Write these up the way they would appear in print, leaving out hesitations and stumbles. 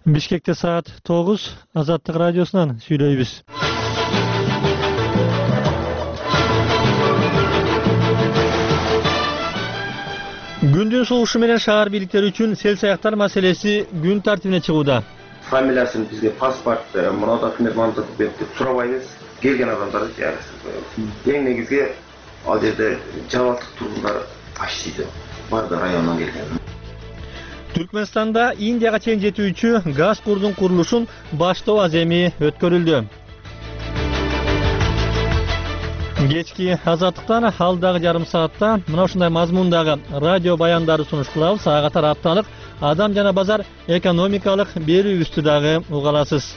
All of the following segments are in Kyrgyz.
Бишкекте саат 9, Азаттык радиосунан сүйлөйбүз. Күндүн суугушу менен шаар бийликтери үчүн сел саяктар маселеси күн тартибине чыгууда. Фамилиясын бизге паспорт, мына документ мамтатып берип деп сурабайбыз. Келген адамдарды жайгашып коебуз. Эң негизги ал жерде жабаттык тургундар почти барды райондан келген. Түркменстанда Индияга чейин жетүүчү газ курдун курулушун баштоо аземи өткөрүлдү. Кечки Азаттыктан алдагы жарым саатта мына ушундай мазмундагы радио баяндарды сунуш кылабыз. Ага катар апталык адам жана базар экономикалык берүүбүздү дагы уга аласыз.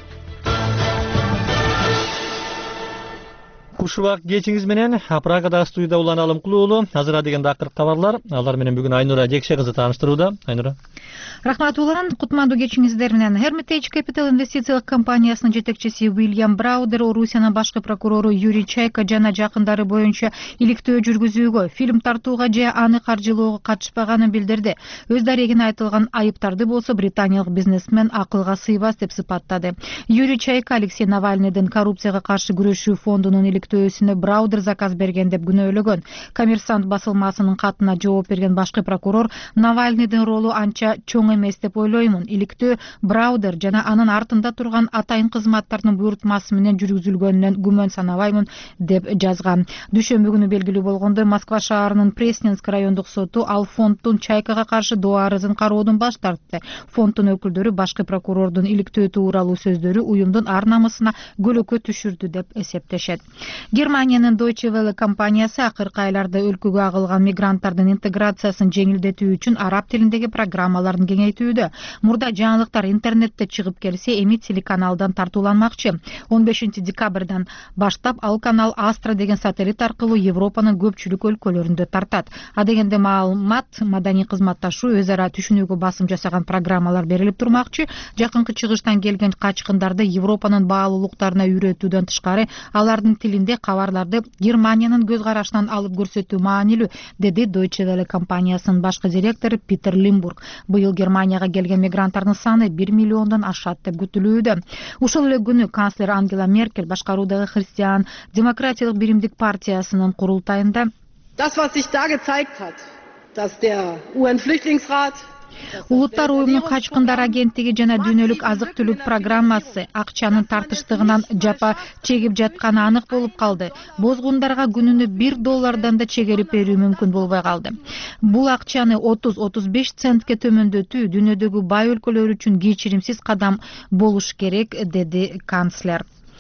Кушубак кечиңиз менен Прагадагы студияда Улан Алым Кулуулу. Азыр деген акыркы кабарлар. Алар менен бүгүн Айнура Жекше кызы тааныштырууда. Айнура. Рахмат Улан, кутмандуу кечиңиздер менен. Hermitage Capital инвестициялык компаниясынын жетекчиси Уильям Браудер, Орусиянын башкы прокурору Юрий Чайка жана жакындары боюнча иликтөө жүргүзүүгө, фильм тартууга же аны каржылоого катышпаганын билдирди. Өз дарегине айтылган айыптарды болсо британиялык бизнесмен акылга сыйбас деп сыпаттады. Юрий Чайка Алексей Навальныйдын коррупцияга каршы күрөшүү фондунун иликтөөсүнө Браудер заказ берген деп күнөөлөгөн. Коммерсант басылмасынын катына жооп берген башкы прокурор Навальныйдын ролу анча чоң эмес деп ойлоймун. Иликтөө Браудер жана анын артында турган атайын кызматтардын буйртмасы менен жүргүзүлгөнүнөн күмөн санабаймын деп жазган. Дүйшөмбү күнү белгилүү болгондой, Москва шаарынын Пресненск райондук соту ал фонддун Чайкага каршы доо арызын кароодон баш тартты. Фонддун өкүлдөрү башкы прокурордун иликтөө тууралуу сөздөрү уюмдун ар намысына көлөкө түшүрдү деп эсептешет. Германиянын Deutsche Welle компаниясы акыркы айларда өлкөгө агылган мигранттардын интеграциясын жеңилдетүү үчүн араб тилиндеги программаларын кеңейтүүдө. Мурда жаңылыктар интернетте чыгып келсе, эми телеканалдан тартууланмакчы. 15 декабрдан баштап ал канал Astra деген сателлит аркылуу Европанын көпчүлүк өлкөлөрүндө тартат. А дегенде маалымат, маданий кызматташуу, өз ара түшүнүүгө басым жасаган программалар берилип турмакчы. Жакынкы чыгыштан келген качкындарды Европанын баалуулуктарына үйрөтүүдөн тышкары, алардын тилинде кабарларды Германиянын көз карашынан алып көрсөтүү маанилүү, деди Deutsche Welle компаниясынын башкы директору Питер Лимбург. Быйыл Германияга келген мигранттардын саны 1 миллиондон ашат деп күтүлүүдө. Ушул эле күнү канцлер Ангела Меркель башкаруудагы Христиан демократиялык биримдик партиясынын курултайында Das, was sich da gezeigt hat, dass der UN-Flüchtlingsrat Улуттар уюмунун качкындар агенттиги жана дүйнөлүк азык-түлүк программасы акчанын тартыштыгынан жапа чегип жатканы анык болуп калды. Бозгундарга күнүнө $1 да чегерип берүү мүмкүн болбой калды. Бул акчаны 30-35 центке төмөндөтүү дүйнөдөгү бай өлкөлөр үчүн кечиримсиз кадам болуш керек, деди канцлер.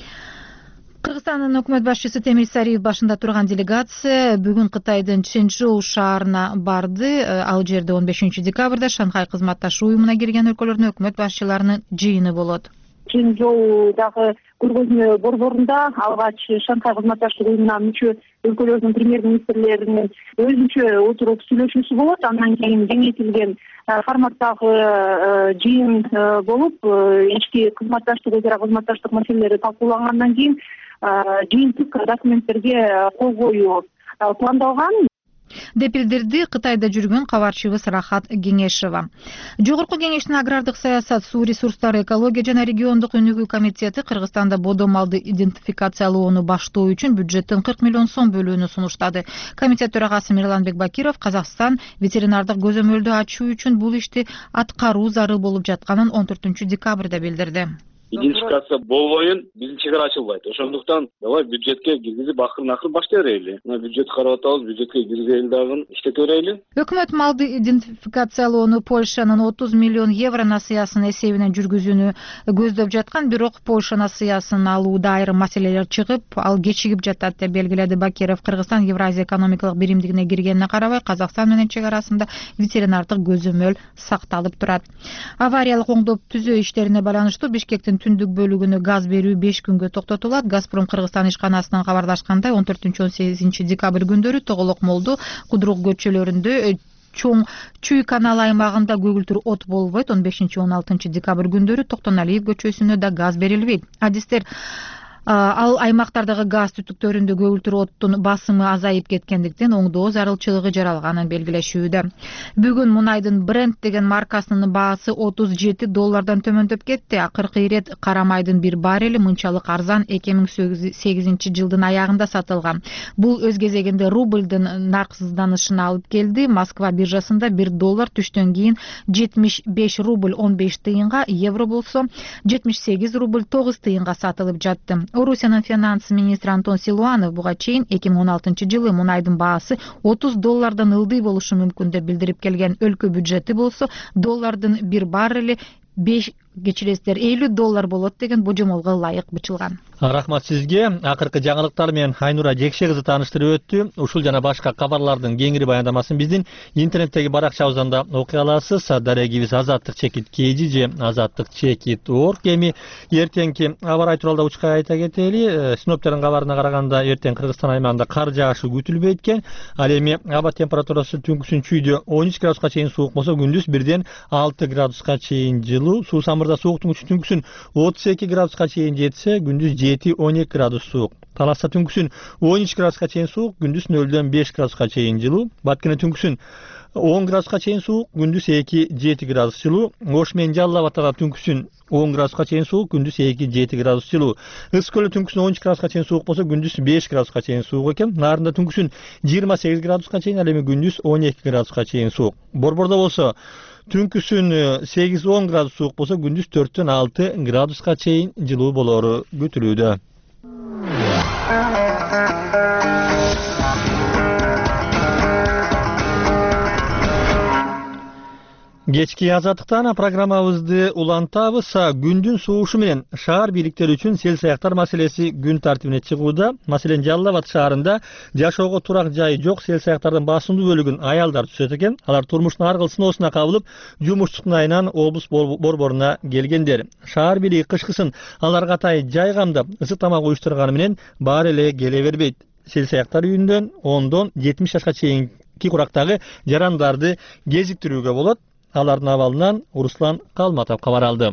Кыргызстандын өкмөт башчысы Темир Сариев башында турган делегация бүгүн Кытайдын Чжэнчжоу шаарына барды. Ал жерде 15 декабрда Шанхай кызматташуу уюмуна кирген өлкөлөрдүн өкмөт башчыларынын жыйыны болот. Чжэнчжоудагы көргөзмө борборунда алгач Шанхай кызматташтык уюмуна мүчө өлкөлөрдүн премьер-министрлеринин өзүнчө отуруп сүйлөшүүсү болот. Андан кийин кеңейтилген форматтагы жыйын болуп, ички кызматташтык, өз ара кызматташтык маселелери талкуулангандан кийин жыйынтык документтерге кол коюу пландалган деп билдирди Кытайда жүргөн кабарчыбыз Рахат Кеңешева. Жогорку кеңештин агрардык саясат, суу ресурстары, экология жана региондук өнүгүү комитети Кыргызстанда бодо малды идентификациялоону баштоо үчүн бюджеттен 40 миллион сом бөлүүнү сунуштады. Комитет төрагасы Мирланбек Бакиров Казакстан ветеринардык көзөмөлдү ачуу үчүн бул ишти аткаруу зарыл болуп жатканын 14 декабрда билдирди. Идентификация болбойын биздин чегара ачылбайт. Ошондуктан давай бюджетке киргизип акырын баштай берели. Мына бюджет карап атабыз, бюджетке киргизели дагы иштете берели. Өкмөт малды идентификациялоону Польшанын 30 миллион евро насыясын эсебинен жүргүзүүнү көздөп жаткан, бирок Польша насыясын алууда айрым маселелер чыгып, ал кечигип жатат деп белгиледи Бакиров. Кыргызстан Евразия экономикалык биримдигине киргенине карабай, Казакстан менен чек арасында ветеринардык көзөмөл сакталып турат. Авариялык оңдоп түзөө иштерине байланыштуу Бишкектин түндүк бөлүгүнө газ берүү 5 күнгө токтотулат. Газпром Кыргызстан ишканасынан кабарлашкандай 14-18 декабрь күндөрү Тоголок молду, Кудрук көчөлөрүндө чоң Чүй каналы аймагында көгүлтүр от болбойт. 15-16 декабрь күндөрү Токтоналиев көчөсүнө да газ берилбейт. Адистер Ал аймактардагы газ түтүктөрүндө көгүлтүр оттун басымы азайып кеткендиктен оңдоо зарылчылыгы жаралганын белгилешүүдө. Бүгүн мунайдын Brent деген маркасынын баасы $37 төмөндөп кетти. Акыркы ирет кара майдын bir баррели мынчалык арзан 2008 жылдын аягында сатылган. Бул өз кезегинде рубльдын нарксызданышына алып келди. Москва биржасында $1 түштөн кийин 75 рубль 15 тыйынга, евро болсо 78 рубль 9 тыйынга сатылып жатты. Орусиянын финанс министри Антон Силуанов буга чейин 2016 жылы мунайдын баасы $30 ылдый болушу мүмкүн деп билдирип келген. Өлкө бюджети болсо доллардын bir баррели $50 болот деген божомолго ылайык бычылган. Рахмат сизге. Акыркы жаңылыктар менен Айнура Жекше кызы тааныштырып өттү. Ушул жана башка кабарлардын кеңири баяндамасын биздин интернеттеги баракчабыздан да окуй аласыз. Дарегибиз азаттык чекит kg же азаттык чекит.org. Эми эртеңки аба ырайы тууралуу учка айта кетели. Синоптиктердин кабарына караганда эртең Кыргызстан аймагында кар жаашы күтүлбөйт экен. Ал эми аба температурасы түнкүсүн чүйдө 13 градуска чейин суук болсо, күндүз 1-6 градуска чейин жылуу. Суу самырда сууктук күчү түнкүсүн 32 градуска чейин жетсе, күндүз 7-12 градус суук. Таласта түнкүсүн 13 градуска чейин суук, күндүз 0-5 градуска чейин жылуу. Баткене түнкүсүн 10 градуска чейин суук, күндүз 2-7 градус жылуу. Ош менен Жалал Абадта түнкүсүн 10 градуска чейин суук, күндүз 2-7 градус жылуу. Ысык көлдө түнкүсүн 13 градуска чейин суук болсо, күндүз 5 градуска чейин суук экен. Нарында түнкүсүн 28 градуска чейин, ал эми күндүз 12 градуска чейин суук. Борбордо болсо түнкүсүн 8-10 градус суук болсо, күндүз 4-6 градуска чейин жылуу болору күтүлүүдө. Кечки азаттыктан программабызды улантабыз. Күндүн суушу менен шаар бийликтери үчүн сел саяктар маселеси күн тартибине чыгууда. Маселен, Жалал Абад шаарында жашоого турак жайы жок сел саяктардын басымдуу бөлүгүн аялдар түзөт экен. Алар турмуштун ар кыл сыноосуна кабылып, жумушчулуктун айынан облус борборуна келгендер. Шаар бийлиги кышкысын аларга атай жай камдап, ысык тамак уюштурганы менен баары эле келе бербейт. Сел саяктар үйүндөн 10-70 жашка чейинки курактагы жарандарды кезиктирүүгө болот. Алардын абалынан Руслан Калматов кабар алды.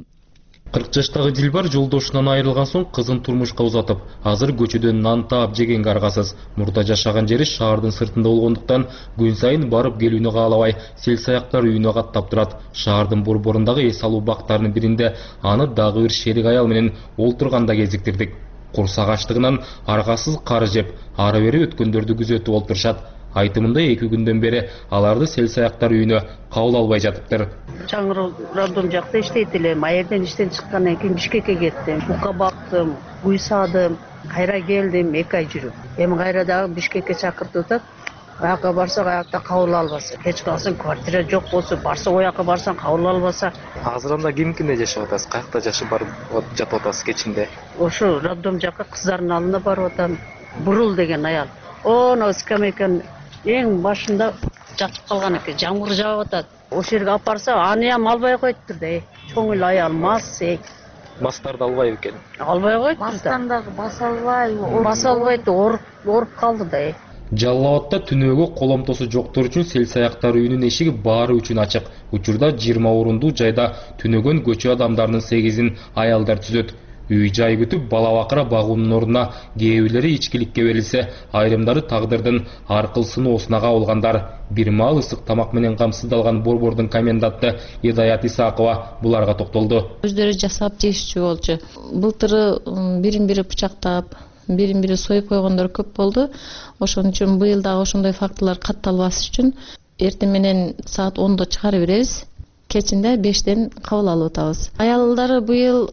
40 жаштагы Дилбар жолдошунан айрылган соң кызын турмушка узатып, азыр көчөдөн нан таап жегенге аргасыз. Мурда жашаган жери шаардын сыртында болгондуктан күн сайын барып келүүнү каалабай, сел саяктар үйүнө каттап турат. Шаардын борборундагы эс алуу бактарынын биринде аны дагы бир шерик аял менен олтурганда кезиктирдик. Курсак ачтыгынан аргасыз кар жеп, ары бери өткөндөрдү күзөтүп олтурушат. Айтымында 2 күндөн бери аларды сел саяктар үйүнө кабыл албай жатыптыр. Чаңыр роддом жакта иштейт элем. Айерден иштен чыккандан кийин Бишкекке кеттим. Бука бактым, үй садым, кайра келдим 2 ай жүрүп. Эми кайра дагы Бишкекке чакыртып атат. Аяка барсак аякта кабыл албаса, кеч калсаң квартира жок болсо, барса ояка барсаң кабыл албаса. Азыр анда кимкинде жашап атасыз? Каякта жашап барып жатып атасыз кечинде? Ошо роддом жакка кыздардын алдына барып атам. Бурул деген аял. Оно скамейканын эң башында жатып калган экен, жамгыр жаап атат. Ошол жерге алып барса, анıyam албай коюптур да. Чоң эле аял мас. Мастарды албайбы экен? Албай коюптур да. Мастан дагы баса албай, баса албайт, оруп калды да. Жалал Абадта түнөөгө коломтосу жоктор үчүн сел саяктар үйүнүн эшиги баары үчүн ачык. Учурда 20 орундуу жайда түнөгөн көчө адамдарынын 8-ин аялдар түзөт. Үй жай күтүп бала бакыра багуунун ордуна кээ бирлери ичкиликке берилсе, айрымдары тагдырдын ар кыл сыноосуна кабылгандар. Бир маал ысык тамак менен камсыздалган борбордун коменданты Идаят Исакова буларга токтолду. Өздөрү жасап жешчү болчу. Былтыры бирин-бири бычактап, бирин-бири союп койгондор көп болду. Ошон үчүн быйыл дагы ошондой фактылар катталбас үчүн эртең менен саат 10-до чыгарып беребиз. Кечинде 5-тен кабыл алып атабыз. Аялдары быйыл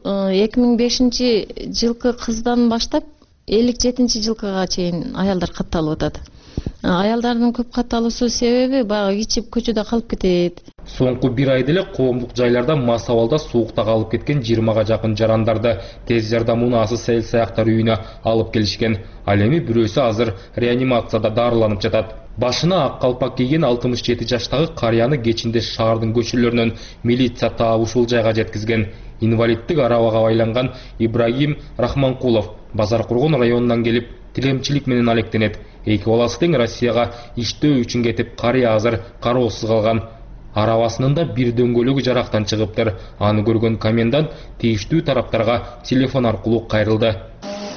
2005 жылкы кыздан баштап 57 жылкыга чейин аялдар катталып атат. Аялдардын көп катталуусу себеби баягы ичип көчөдө калып кетет. Соңку 1 айда эле коомдук жайларда мас абалда суукта калып кеткен 20га жакын жарандарды тез жардам унаасы сел саяктар үйүнө алып келишкен. Ал эми бирөөсү азыр реанимацияда дарыланып жатат. Башына ак калпак кийген 67 жаштагы карыяны кечинде шаардын көчөлөрүнөн милиция таап ушул жайга жеткизген. Инвалиддик арабага байланган Ибрагим Рахманкулов Базар Кургон районунан келип, тилемчилик менен алектенет. Эки баласы тең Россияга иштөө үчүн кетип, карыя азыр кароосуз калган. Арабасынын да бир дөңгөлөгү жарактан чыгыптыр. Аны көргөн комендант тийиштүү тараптарга телефон аркылуу кайрылды.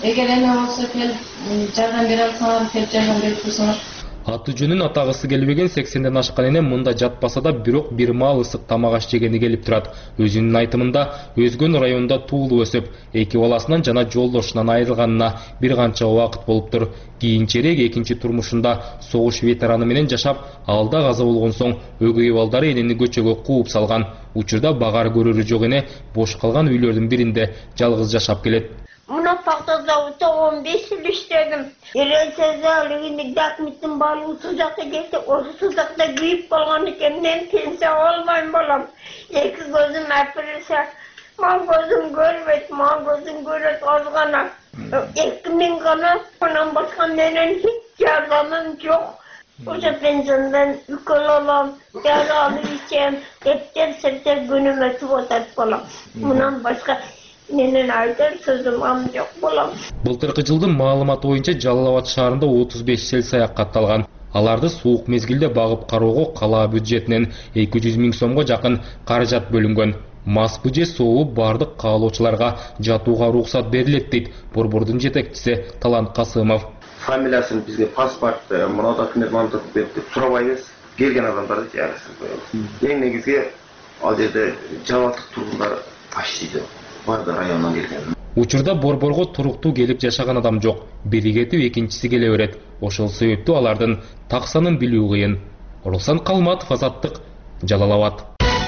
Эгер эме болсо келип жардам бере алсаңар, келип жардам берип турсаңар. Аты жөнүн атагысы келбеген 80ден ашкан эне мында жатпаса да бирок бир маал ысык тамак аш жегени келип турат. Өзүнүн айтымында өзгөн районунда туулуп өсүп, 2 баласынан жана жолдошунан айрылганына бир канча убакыт болуптур. Кийинчерээк экинчи турмушунда согуш ветераны менен жашап, алда каза болгон соң өгөй балдары энени көчөгө кууп салган. Учурда багар көрөрү жок эне бош калган үйлөрдүн биринде жалгыз жашап келет. Мына Пактазавутта 15 жыл иштедим. Эресезалыгын документин баары сузакта кетти. Осы сузакта күйүп калган экен. Мен пенсия албайм балам. Эки көзүм апырса, ман көзүм көрбөйт, ман көзүм көрөт аз гана. 2000 гана, анан башка менен hiç жардамым жок. Ошо пенсиядан укол алам, дары алып ичем, эптер күнүм өтүп атат балам. Мунан башка менен айтар сөзүм ам жок балам. Былтыркы жылдын маалыматы боюнча Жалал Абад шаарында 35 сел саяк катталган. Аларды суук мезгилде багып кароого кала бюджетинен 200 000 сомго жакын каражат бөлүнгөн. Мас же соолуп бардык каалоочуларга жатууга уруксат берилет дейт борбордун жетекчиси Талант Касымов. Фамилиясын бизге паспорт, мына документ мантып берди деп сурабайбыз. Келген адамдарды жарысып коебуз. Эң негизги ал жерде жабаттык тургундар аштайды. Барды райондан келген. Учурда борборго туруктуу келип жашаган адам жок. Бири кетип экинчиси келе берет. Ошол себептүү алардын так санын билүү кыйын. Руслан Калматов, Азаттык, Жалал Абад.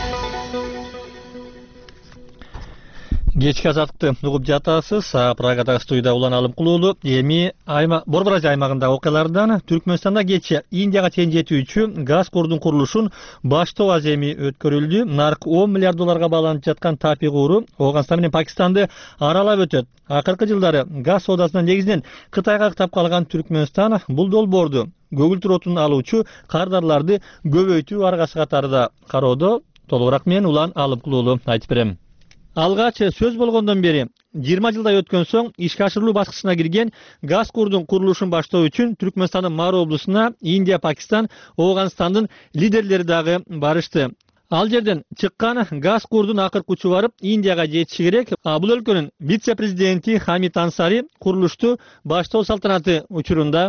Кечки азаттыкты угуп жатасыз. Прагадагы студияда Улан Алымкулуулу. Эми Борбор аймагындагы окуялардан Түркмөнстанда кечээ Индияга чейин жетүүчү газ курдун курулушун баштоо аземи өткөрүлдү. Наркы $10 миллиард бааланып жаткан Тапи куру Ооганстан менен Пакистанды аралап өтөт. Акыркы жылдары газ соодасынан негизинен Кытайга ктап калган Түркмөнстан бул долбоорду көгүлтүр отун алуучу кардарларды көбөйтүү аргасы катарында кароодо. Толугураак мен Улан Алымкулуулу айтып берем. Алгач сөз болгондон бери 20 жылдай өткөн соң ишке ашырылуу башкычына кирген газ курдун курулушун баштоо үчүн Түркмөнстандын Мару облусуна Индия, Пакистан, Ооганстандын лидерлери дагы барышты. Ал жерден чыккан газ курдун акыркы учу барып Индияга жетиши керек. Бул өлкөнүн вице-президенти Хамид Ансари курулушту баштоо салтанаты учурунда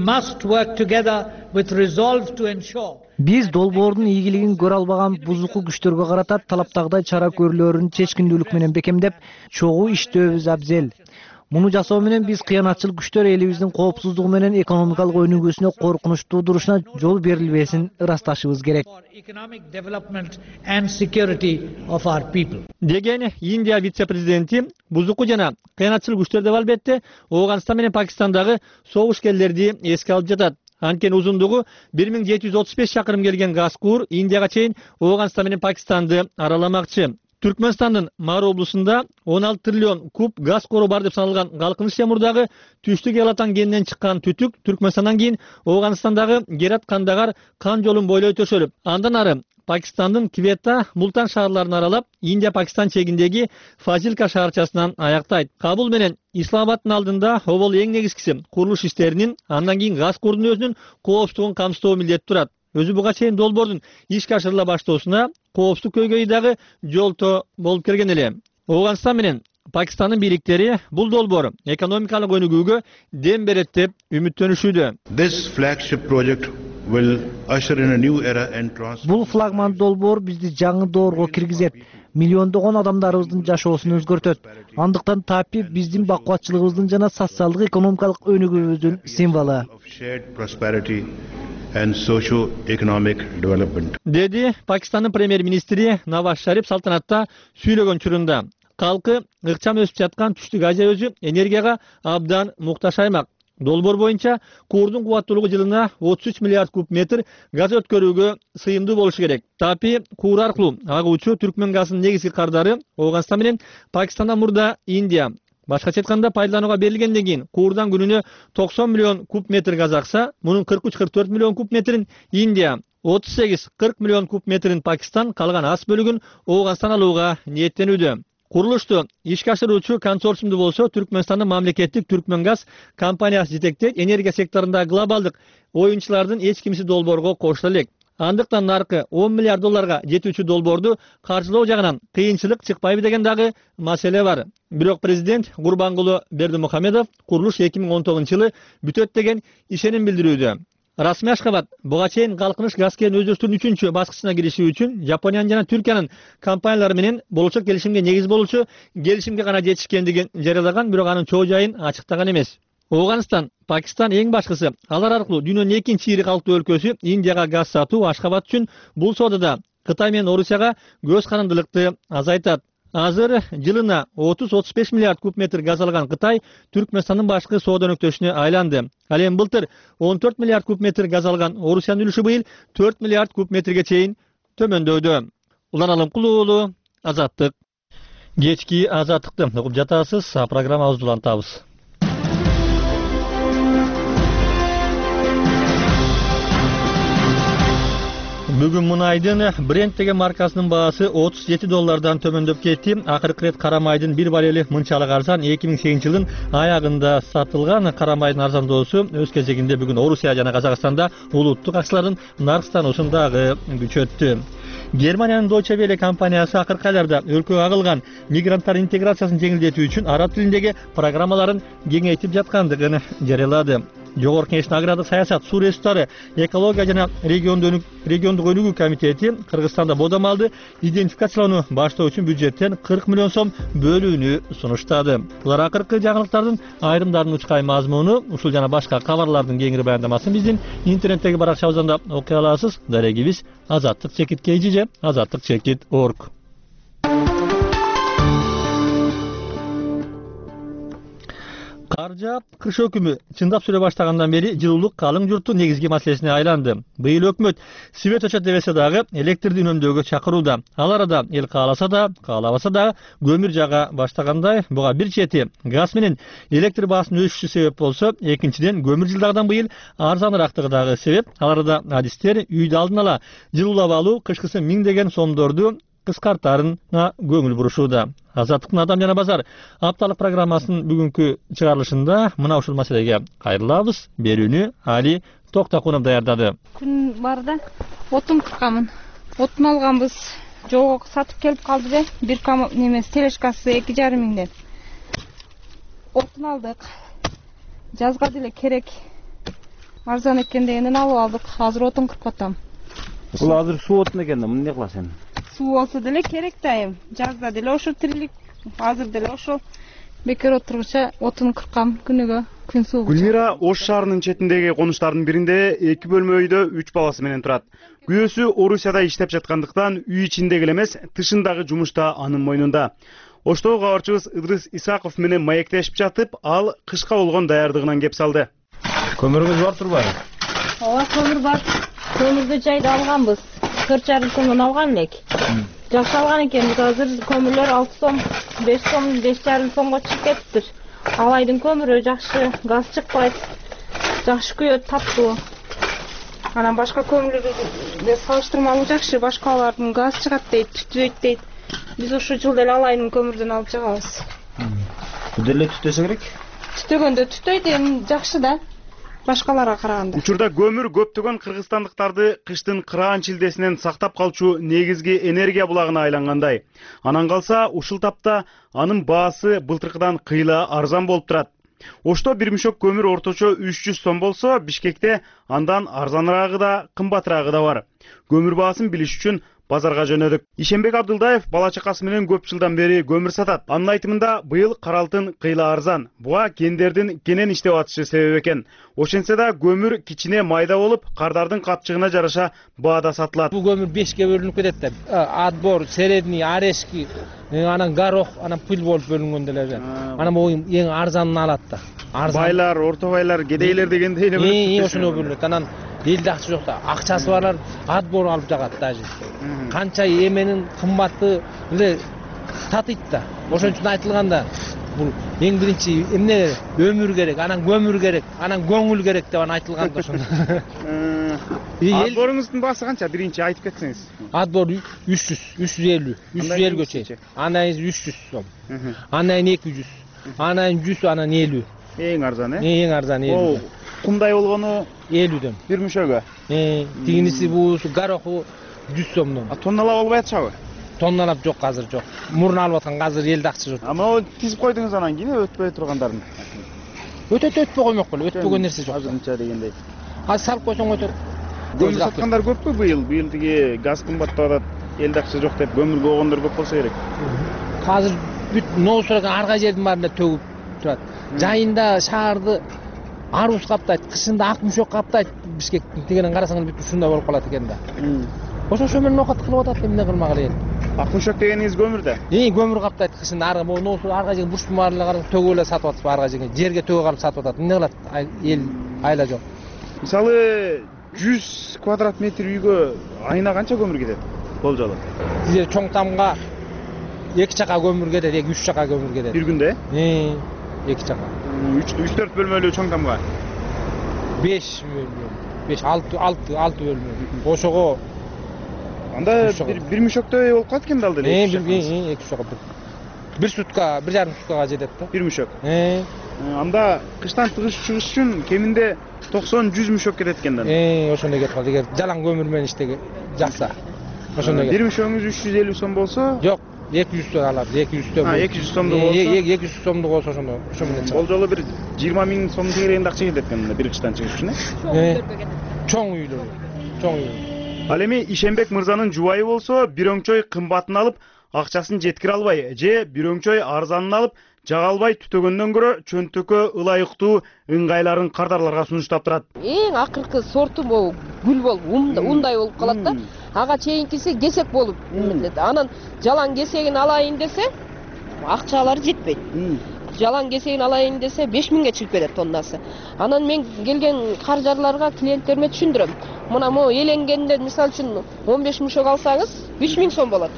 биз долбоордун ийгилигин көрө албаган бузуку күчтөргө карата талаптагыдай чара көрүүлөрүн чечкиндүүлүк менен бекемдеп, чогуу иштөөбүз абзел. Муну жасоо менен биз кыянатчыл күчтөр элибиздин коопсуздугу менен экономикалык өнүгүүсүнө коркунуч туудурушуна жол берилбесин ырасташыбыз керек. Деген Индия вице-президенти бузуку жана кыянатчыл күчтөр деп албетте Ооганстан менен Пакистандагы согушкерлерди эске алып жатат. Анткени узундугу 1735 чакырым келген газ кур Индияга чейин Ооганстан менен Пакистанды араламакчы. Түркмөнстандын Мару облусунда 16 триллион куб газ кору бар деп саналган Галкыныч темурдагы Түштүк Элатан кенинен чыккан түтүк Түркмөнстандан кийин Ооганстандагы Герат Кандагар кан жолун бойлой төшөлүп, андан ары Пакистандын Квета, Мултан шаарларын аралап, Индия-Пакистан чегиндеги Фазилка шаарчасынан аяктайт. Кабул менен Исламабадтын алдында обол эң негизгиси курулуш иштеринин, андан кийин газ курдун өзүнүн коопсуздугун камсыздоо милдети турат. Өзү буга чейин долбоордун ишке ашырыла баштоосуна коопсуздук көйгөйү дагы жолто болуп келген эле. Ооганстан менен Пакистандын бийликтери бул долбоор экономикалык өнүгүүгө дем берет деп үмүттөнүшүүдө. Бул флагман долбоор бизди жаңы доорго киргизет, миллиондогон адамдарыбыздын жашоосун өзгөртөт. Андыктан Тапи биздин бакубатчылыгыбыздын жана социалдык экономикалык өнүгүүбүздүн символу. Деди Пакистандын премьер-министри Наваз Шариф салтанатта сүйлөгөн чурунда. Калкы ыкчам өсүп жаткан Түштүк Азия өзү энергияга абдан муктаж аймак. Долбоор боюнча курдун кубаттуулугу жылына 33 миллиард куб метр газ өткөрүүгө сыйымдуу болушу керек. Тапи кур аркылуу агуучу Түркмөн газынын негизги кардары Ооганстан менен Пакистандан мурда Индия. Башкача айтканда пайдаланууга берилгенден кийин курдан күнүнө 90 миллион куб метр газ акса, мунун 43-44 миллион куб метрин Индия, 38-40 миллион куб метрин Пакистан, калган аз бөлүгүн Ооганстан алууга ниеттенүүдө. Курулушту ишке ашыруучу консорциумду болсо Түркмөнстандын мамлекеттик Түркмөнгаз компаниясы жетектейт. Энергия секторундагы глобалдык оюнчулардын эч кимиси долбоорго кошула элек. Андыктан наркы 10 миллиард долларга жетүүчү долбоорду каржылоо жагынан кыйынчылык чыкпайбы деген дагы маселе бар. Бирок президент Гурбангулы Бердимухамедов курулуш 2019-жылы бүтөт деген ишеним билдирүүдө. Расмий Ашхабад буга чейин калкыныш газ кен өндүрүштүн 3-чү баскычына кириши үчүн Япониянын жана Түркиянын компаниялары менен болочок келишимге негиз болуучу келишимге гана жетишкендигин жарыялаган, бирок анын чоо жайын ачыктаган эмес. Афганистан, Пакистан эң башкысы, алар аркылуу дүйнөнүн экинчи ири калктуу өлкөсү Индияга газ сатуу Ашхабад үчүн бул соодада Кытай менен Орусияга көз карандылыкты азайтат. Азыр жылына 30-35 миллиард куб метр газ алган Кытай Түркмөнстандын башкы соода өнөктөшүнө айланды. Ал эми былтыр 14 миллиард куб метр газ алган Орусиянын үлүшү быйыл 4 миллиард куб метрге чейин төмөндөдү. Улан Алымкулуу уулу, Азаттык. Кечки Азаттыкты угуп жатасыз, программабызды улантабыз. Бүгүн мунайдын Brent деген маркасынын баасы $37 төмөндөп кетти. Акыркы рет карамайдын бир баррели мынчалык арзан 2008-жылдын аягында сатылган. Карамайдын арзандоосу өз кезегинде бүгүн Орусия жана Казакстанда улуттук акчалардын нарк станосун дагы күчөттү. Германиянын Deutsche Welle компаниясы акыркы айларда өлкөгө агылган мигранттардын интеграциясын жеңилдетүү үчүн араб тилиндеги программаларын кеңейтип жаткандыгын жарыялады. Жогорку Кеңештин агрардык саясат, суу ресурстары, экология жана региондук өнүгүү комитети Кыргызстанда бодомалды идентификациялоону баштоо үчүн бюджеттен 40 миллион сом бөлүүнү сунуштады. Булар акыркы жаңылыктардын айрымдарынын учкай мазмуну, ушул жана башка кабарлардын кеңири баяндамасын биздин интернеттеги баракчабыздан да окуй аласыз. Дарегибиз Азаттык чекит KG, Азаттык чекит org. Кар жаап, кыш өкүмү чындап сүрө баштагандан бери жылуулук калың журттун негизги маселесине айланды. Быйыл өкмөт свет өчөт дебесе дагы электрди үнөмдөөгө чакырууда. Ал арада эл кааласа да, каалабаса да көмүр жага баштагандай. Буга бир чети газ менен электр баасынын өсүшү себеп болсо, экинчиден көмүр жылдагыдан быйыл арзаныраактыгы дагы себеп. Ал арада адистер үйдү алдын ала жылуулап алуу кышкысы миңдеген сомдорду кыскартарына көңүл бурушууда. Азаттыктын Адам жана базар апталык программасынын бүгүнкү чыгарылышында мына ушул маселеге кайрылабыз. Берүүнү Али Токтакунов даярдады. Күн барда отун кыркамын. Отун алганбыз. Жолго сатып келип калды да, бир немес телешкасы 2,5 миңден. Отун алдык. Жазга деле керек. Арзан экен дегенден алып алдык. Азыр отун кырып атам. Бул азыр суу отун экен да, муну эмне кыласың? Суу болсо деле керек дайым. Жазда деле ошол тирилик, азыр деле ошол. Бекер отургуча отун кыркам күнүгө, күн суу. Гүлмира Ош шаарынын четиндеги конуштардын биринде 2 бөлмө үйдө 3 баласы менен турат. Күйөөсү Орусияда иштеп жаткандыктан үй ичиндеги эле эмес, тышындагы жумуш да анын мойнунда. Оштогу кабарчыбыз Ыдрыс Исаков менен маектешип жатып, ал кышка болгон даярдыгынан кеп салды. Көмүрүңүз бар турбайбы? Ооба, көмүр бар. Көмүрдү жайда алганбыз. 4,5 сомдон алган элек. Жакшы алган экенбиз. Азыр көмүрлөр 6 сом, 5 сом, 5,5 сомго чыгып кетиптир. Алайдын көмүрү жакшы, газ чыкпайт. Жакшы күйөт, таптуу. Анан башка көмүрлөргө салыштырмалуу жакшы, башкалардын газ чыгат дейт, түтөйт дейт. Биз ушул жылда эле алайдын көмүрдөн алып жагабыз. Бул деле түтөсө керек? Түтөгөндө түтөйт, эми жакшы да. Башкаларга караганда. Учурда көмүр көптөгөн кыргызстандыктарды кыштын кыраан чилдесинен сактап калчу негизги энергия булагына айлангандай. Анан калса, ушул тапта анын баасы былтыркыдан кыйла арзан болуп турат. Ошто бир мешок көмүр орточо 300 сом болсо, Бишкекте андан арзаныраагы да, кымбатыраагы да бар. Көмүр баасын билиш үчүн базарга жөнөдүк. Ишенбек Абдылдаев бала чакасы менен көп жылдан бери көмүр сатат. Анын айтымында быйыл кара алтын кыйла арзан. Буга кендердин кенен иштеп атышы себеп экен. Ошентсе да көмүр кичине майда болуп, кардардын капчыгына жараша баада сатылат. Бул көмүр 5ке бөлүнүп кетет да. Отбор, средний, орешки, анан горох, анан пыл болуп бөлүнгөн деле. Анан бул эң арзанын алат да. Байлар, орто байлар, кедейлер дегендей эле бөлүнөт. Ошоно бөлүнөт. Анан элде акча жок да, акчасы барлар отбор алып жагат даже. Канча эменин кымбаты эле татыйт да. Ошон үчүн айтылганда бул эң биринчи эмне өмүр керек, анан көмүр керек, анан көңүл керек деп айтылган да ошондо. Отборуңуздун баасы канча биринчи айтып кетсеңиз? Отбор 350 чейин. Анан 300 сом. Анан 200. Анан 100, анан 50. Эң арзан, Эң арзан 50. кумдай болгону 50дөн. бир мүшөгө. Тигиниси буусу гароху 100 сомдон. Тонналап албай атышабы? Тонналап жок азыр жок. Мурун алып аткан азыр элде акча жок. Ама тизип койдуңуз анан кийин өтпөй тургандарын. Өтөтө өтпөй коймок беле, өтпөгөн нерсе жок. Азырынча дегендей. Азыр салып койсоң өтөт. Көмүр саткандар көппү быйыл? Быйыл тиги газ кымбаттап атат, элде акча жок деп көмүргө болгондор көп болсо керек. Азыр бүт ноосурган арга жердин баарында төгүп турат. Жайында шаарды арбуз каптайт, кышында ак мүшөк каптайт. Бишкектин тигенен карасаң бүт ушундай болуп калат экен да. Ошо менен окат кылып атат, эмне кылмак эле. Ак мүшөк дегениңиз көмүр да? Көмүр каптайт кышында арга ноосу арга жерге бурчтун баарына карап төгүп эле сатып атышпы арга жерге. Жерге төгүп алып сатып атат. Эмне кылат? Эл айла жок. Мисалы 100 квадрат метр үйгө айына канча көмүр кетет? Болжолу. Бизде чоң тамга 2 чака көмүр кетет, 2-3 чака көмүр кетет. Бир күндө? 2 чака. 3-4 бөлмөлүү чоң тамга? 5 6 бөлмө. Ошого анда бир мүшөктөй болуп калат экен да алды эле. 2 чака. Бир сутка, 1,5 суткага жетет да. Бир мүшөк. Анда кыштан чыгыш үчүн кеминде 90-100 мүшөк кетет экен да. Ошондой кетип калды. Эгер жалаң көмүр менен иштеге жакса. Ошондой. Бир мүшөгүңүз 350 сом болсо? Жок, 200 сом алат. 200 сом. 200 сомдук болсо? 200 сомдук болсо ошондой. Ошо менен чыгат. Болжолу бир 20 миң сом тегерегинде акча кетет экен бир кыштан чыгыш үчүн, Чоң үйлөр. Чоң үй. Ал эми Ишенбек мырзанын жубайы болсо, бир өңчөй кымбатын алып, акчасын жеткире албай, же бир өңчөй арзанын алып, жага албай түтөгөндөн көрө чөнтөккө ылайыктуу ыңгайларын кардарларга сунуштап турат. Эң акыркы сорту могу гүл болуп, ундай болуп калат да. Ага чейинкиси кесек болуп, анан жалаң кесегин алайын десе, акчалары жетпейт. Жалаң кесегин алайын десе 5000ге чыгып кетет тоннасы. Анан мен келген каржарларга, клиенттериме түшүндүрөм. Мына могу эленгенде мисалы үчүн 15 мүшөк алсаңыз 3000 сом болот.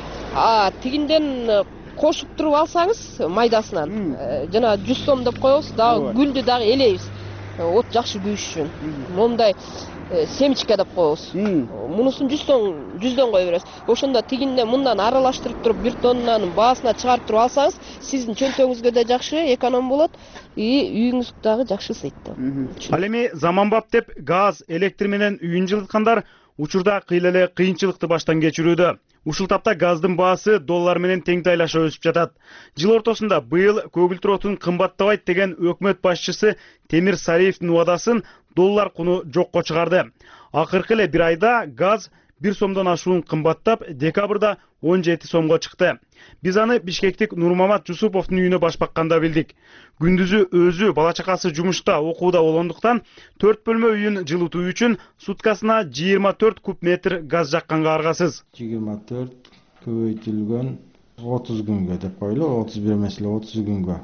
Тигинден кошуп туруп алсаңыз майдасынан жана 100 сом деп коебуз, дагы гүлдү дагы элейбиз. От жакшы күйүш үчүн. Момундай семечка деп коебуз. Мунусун 100дөн кое беребиз. Ошондо тигинден мындан аралаштырып туруп 1 тоннанын баасына чыгарып туруп алсаңыз, сиздин чөнтөгүңүзгө да жакшы, эконом болот, үйүңүз дагы жакшы ысыйт. Ал эми заманбап деп газ, электр менен үйүн жылыткандар учурда кыйла эле кыйынчылыкты баштан кечирүүдө. Ушул тапта газдын баасы доллар менен теңдайлаша өсүп жатат. Жыл ортосунда быйыл көгүлтүр отун кымбаттабайт деген өкмөт башчысы Темир Сариевдин убадасын доллар куну жокко чыгарды. Акыркы эле бир айда газ 1 сомдон ашуун кымбаттап, декабрда 17 сомго чыкты. Биз аны Бишкектик Нурмамат Жусуповдун үйүнө баш бакканда билдик. Күндүзү өзү бала чакасы жумушта, окууда болгондуктан 4 бөлмө үйүн жылытуу үчүн суткасына 24 куб метр газ жакканга аргасыз. 24 көбөйтүлгөн 30 күнгө деп койлу, 31 эмес эле 30 күнгө.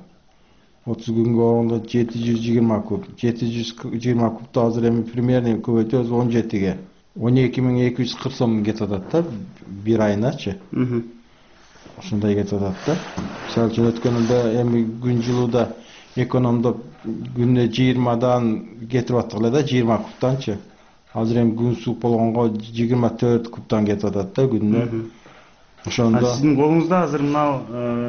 30 күнгө болгондо 720 куб. 720 кубду азыр эми примерно көбөйтөбүз 17ге. 12240 сом кетип атат да бир айыначы. Ошондой кетип атат да. Мисалы үчүн өткөнүндө эми күн жылууда экономдоп күнүнө 20дан кетирип аттык эле да 20 кубтанчы. Азыр эми күн суук болгонго 24 кубтан кетип атат да күнүнө. Ошондо сиздин колуңузда азыр мына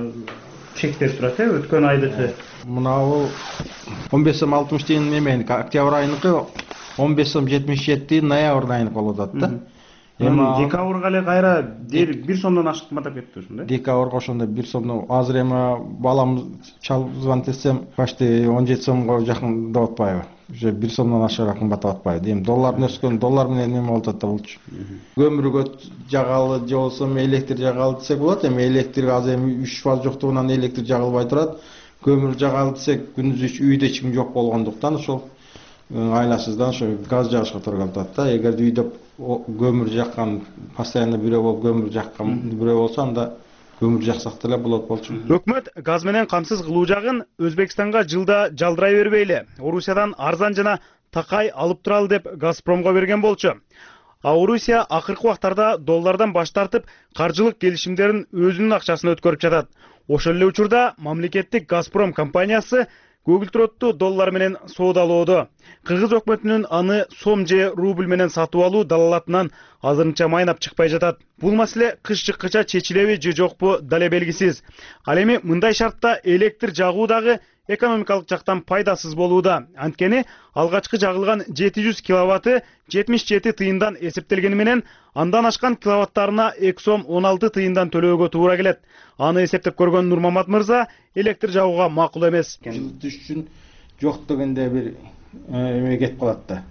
чектер турат, өткөн айдыкы. Мынабу 15 сом 60 тиын неменики, октябрь айыныкы 15 сом 77 ноябрь айыныкы болуп атат да. Эми декабрга эле кайра 1 сомдон ашык кымбаттап кетти ушундай. Декабрга ошондой 1 сомдон азыр эми балам чалган десем почти 17 сомго жакын деп атпайбы. Уже 1 сомдон ашыраак кымбаттап атпайбы. Эми доллардын өскөн, доллар менен эме болуп атат да болчу. Көмүргө жагалы же болсо электр жагалы десек болот. Эми электр азыр эми 3 фаз жоктугунан электр жагылбай турат. Көмүр жагалы десек күндүз үйдө эч ким жок болгондуктан ошол айласыздан ошо газ жагышка туура калат да. Эгер үйдө көмүр жаккан, постоянно бирөө болуп көмүр жаккан бирөө болсо анда көмүр жаксак деле болот болчу. Өкмөт газ менен камсыз кылуу жагын Өзбекстанга жылда жалдырай бербейли. Орусиядан арзан жана такай алып туралы деп Газпромго берген болчу. Орусия акыркы убактарда доллардан баш тартып, каржылык келишимдерин өзүнүн акчасына өткөрүп жатат. Ошол эле учурда мамлекеттик Газпром компаниясы көгүлтүр отту доллар менен соодалоодо. Кыргыз өкмөтүнүн аны сом же рубль менен сатып алуу далалатынан азырынча майнап чыкпай жатат. Бул маселе кыш чыккыча чечилеби же жокпу дале белгисиз. Ал эми мындай шартта электр жагуу дагы экономикалык жактан пайдасыз болууда. Анткени алгачкы жагылган 700 киловатты 77 тыйындан эсептелгени менен андан ашкан киловаттарына 2 сом 16 тыйындан төлөөгө туура келет. Аны эсептеп көргөн Нурмамат мырза электр жагууга макул эмес. Жылытыш үчүн жок дегенде бир эме кетип калат да.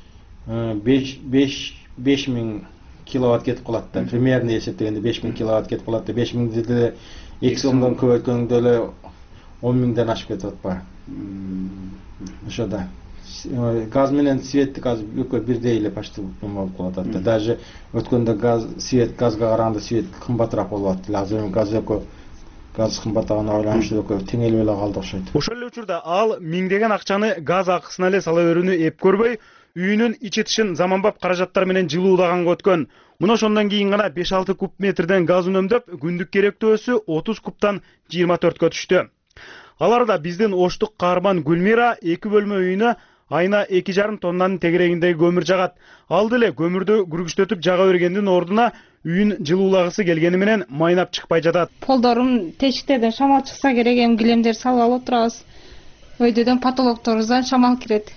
5000 киловатт кетип калат да. Примерно эсептегенде 5000 киловатт кетип калат да. 5000 деле 2 сомдон көбөйткөндө эле 10 миңден ашып кетип атпайбы? Ошода. Газ менен светтик азыр экөө бирдей эле почти болуп калат да. Даже өткөндө газга караганда свет кымбатыраак болуп атты. Азыр газ кымбаттагына байланыштуу экөө теңелип эле калды окшойт. Ошол эле учурда ал миңдеген акчаны газ акысына эле сала берүүнү эп көрбөй, үйүнүн ичи тышын заманбап каражаттар менен жылуулаганга өткөн. Мына ошондон кийин гана 5-6 куб метрден газ үнөмдөп, күндүк керектөөсү 30 кубтан 24кө түштү. Аларда биздин оштук каарман Гүлмира 2 бөлмө үйүнө айына 2,5 тоннанын тегерегиндеги көмүр жагат. Ал деле көмүрдү күргүчтөтүп жага бергендин ордуна үйүн жылуулагысы келгени менен майнап чыкпай жатат. Полдорум тешиктерден шамал чыкса керек, эми килемдер салып алып отурабыз. Өйдөдөн потолокторубуздан шамал кирет.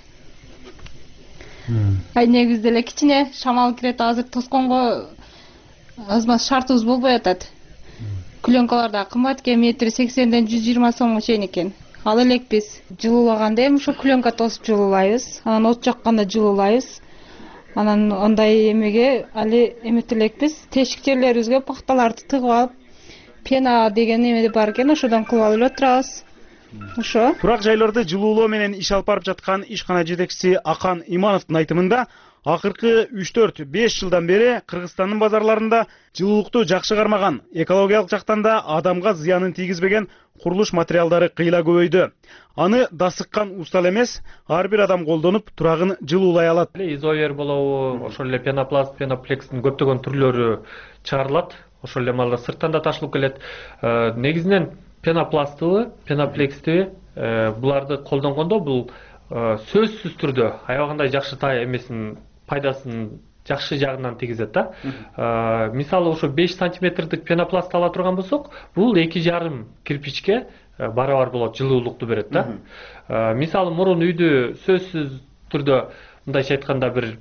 Ай негизде эле кичине шамал кирет, азыр тосконго азмаз шартыбыз болбой атат. Клёнкалар да кымбат экен, метри 80ден 120 сомго чейин экен. Ал элек биз жылуулаганда эми ошо клёнка тосуп жылуулайбыз, анан от жакканда жылуулайбыз. Анан андай эмеге али эмет элекпиз. Тешик жерлерибизге пахталарды тыгып алып, пена деген эме бар экен, ошодон кылып алып отурабыз. Ошо. Турак жайларды жылуулоо менен иш алып барып жаткан ишкана жетекчиси Акан Имановдун айтымында, акыркы 3-4-5 жылдан бери Кыргызстандын базарларында жылуулукту жакшы кармаган, экологиялык жактан да адамга зыянын тийгизбеген курулуш материалдары кыйла көбөйдү. Аны дасыккан устал эмес, ар бир адам колдонуп турагын жылуулай алат. Изовер болобу, ошол эле пенопласт, пеноплекстин көптөгөн түрлөрү чыгарылат. Ошол эле малда сырттан да ташылып келет. Негизинен пенопластыбы, пеноплекстиби буларды колдонгондо бул сөзсүз түрдө аябагандай жакшы эмесин пайдасын жакшы жагынан тийгизет да. Мисалы ошо 5 сантиметрдик пенопласт ала турган болсок, бул 2,5 кирпичке барабар болот, жылуулукту берет да. Мисалы мурун үйдү сөзсүз түрдө мындайча айтканда бир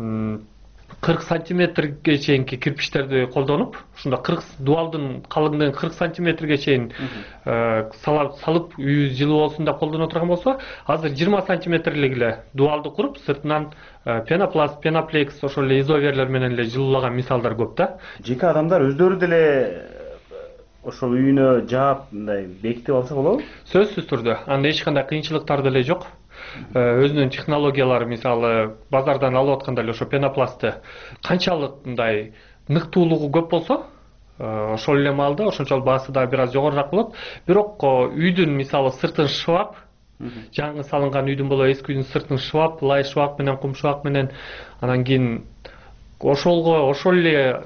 40 сантиметрге чейинки кирпичтерди колдонуп, ушунда 40 дуалдын калыңдыгын 40 сантиметрге чейин салып үй жылуу болсун деп колдоно турган болсо, азыр 20 сантиметрлик эле дуалды куруп, сыртынан пенопласт, пеноплекс, ошол эле изоверлер менен эле жылуулаган мисалдар көп да. Жеке адамдар өздөрү деле ошол үйүнө жаап мындай бекитип алса болобу? Сөзсүз түрдө. Анда эч кандай кыйынчылыктар деле жок. Өзүнүн технологиялары, мисалы базардан алып атканда эле ошо пенопластты канчалык мындай ныктуулугу көп болсо, ошол эле маалда ошончолук баасы да бир аз жогорураак болот. Бирок үйдүн мисалы сыртын шыбап, жаңы салынган үйдүн болобу, эски үйдүн сыртын шыбап, лай шыбак менен, кум шыбак менен, анан кийин ошол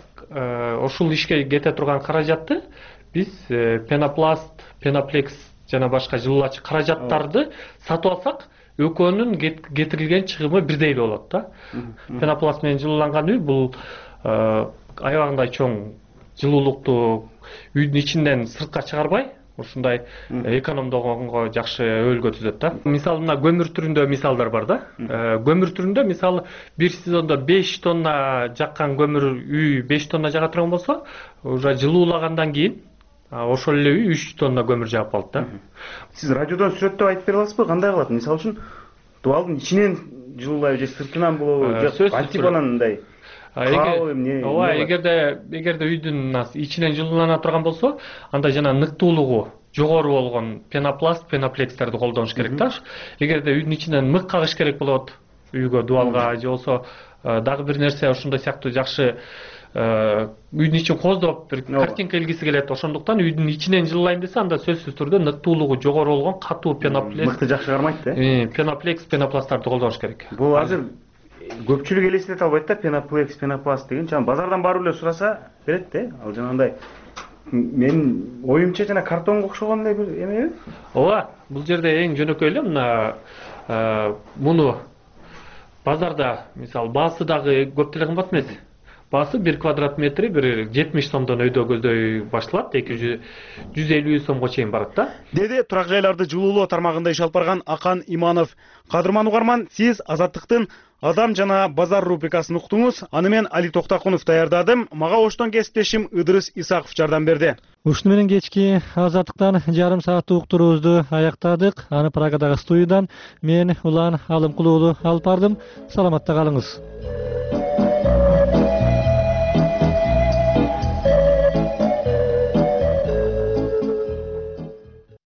ишке кете турган каражатты биз пенопласт, пеноплекс жана башка жылуулачы каражаттарды сатып алсак, экөөнүн кетирилген чыгымы бирдей эле болот да. Пенопласт менен жылууланган үй бул аябагандай чоң жылуулукту үйдүн ичинден сыртка чыгарбай, ушундай экономдогонго жакшы өбөлгө түзөт да. Мисалы мына көмүр түрүндө мисалдар бар да. Көмүр түрүндө мисалы бир сезондо 5 тонна жаккан көмүр үй 5 тонна жага турган болсо, уже жылуулагандан кийин ошол эле үй 3 тонна көмүр жаап алат да. Сиз радиодон сүрөттөп айтып бере аласызбы, кандай кылат? Мисалы үчүн дуалдын ичинен жылуулайбы же сыртынан болобу, же антипанан мындай? Эгерде үйдүн ичинен жылуулана турган болсо, анда жана ныктуулугу жогору болгон пенопласт, пеноплекстерди колдонуш керек да. Эгерде үйдүн ичинен мык кагыш керек болот, үйгө, дуалга же болсо дагы бир нерсе ошондой сыяктуу жакшы үйдүн ичин коздоп бир картинка илгиси келет. Ошондуктан үйдүн ичинен жылуулайм десе, анда сөзсүз түрдө ныктуулугу жогору болгон катуу пеноплекс, мыкты жакшы кармайт да. Пеноплекс, пенопласттарды колдонуш керек. Бул азыр көпчүлүк элестете албайт да, пеноплекс, пенопласт деген. Жана базардан барып эле сураса берет да. Ал жанагындай менин оюмча жана картонго окшогондой бир эмеби? Ооба, бул жерде эң жөнөкөй эле муну базарда мисалы баасы дагы көп деле кымбат эмес. баасы 1 квадрат метри бир 70 сомдон өйдөгөлдөй башталат, 150 сомго чейин барат да. Деди турак жайларды жылуулоо тармагында иш алып барган Акан Иманов. Кадырман угарман, сиз Азаттыктын Адам жана базар рубрикасын уктуңуз. Аны мен Али Токтакунов даярдадым. Мага оштон кесиптешим Ыдырыс Исаков жардам берди. Ушуну менен кечки Азаттыктан жарым сааттык уктуруубузду аяктадык. Аны Праgadагы студиядан мен Улан Алымкулуулу алып бардым. Саламатта калыңыз.